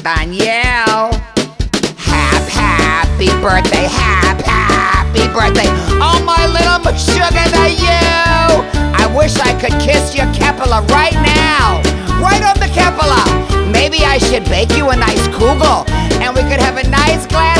Danielle. Happy birthday, happy birthday. Oh, my little sugar to you. I wish I could kiss your Kepala right now. Right on the Kepala. Maybe I should bake you a nice kugel, and we could have a nice glass